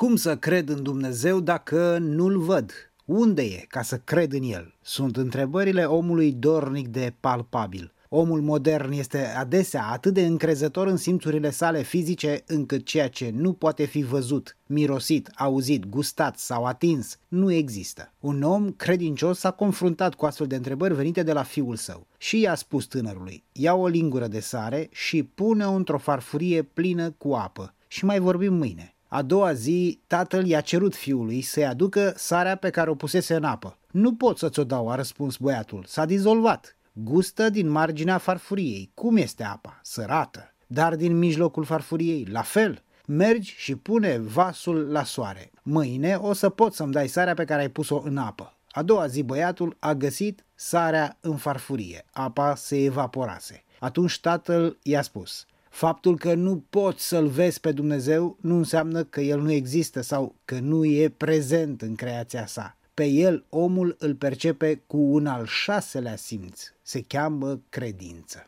Cum să cred în Dumnezeu dacă nu-L văd? Unde e ca să cred în El? Sunt întrebările omului dornic de palpabil. Omul modern este adesea atât de încrezător în simțurile sale fizice încât ceea ce nu poate fi văzut, mirosit, auzit, gustat sau atins nu există. Un om credincios s-a confruntat cu astfel de întrebări venite de la fiul său și i-a spus tânărului: ia o lingură de sare și pune-o într-o farfurie plină cu apă și mai vorbim mâine. A doua zi, tatăl i-a cerut fiului să-i aducă sarea pe care o pusese în apă. Nu pot să ți-o dau, a răspuns băiatul, s-a dizolvat. Gustă din marginea farfuriei. Cum este apa? Sărată. Dar din mijlocul farfuriei, la fel. Mergi și pune vasul la soare. Mâine o să poți să-mi dai sarea pe care ai pus-o în apă. A doua zi băiatul a găsit sarea în farfurie. Apa se evaporase. Atunci tatăl i-a spus: faptul că nu poți să-L vezi pe Dumnezeu nu înseamnă că El nu există sau că nu e prezent în creația sa. Pe El omul îl percepe cu un al șaselea simț. Se cheamă credință.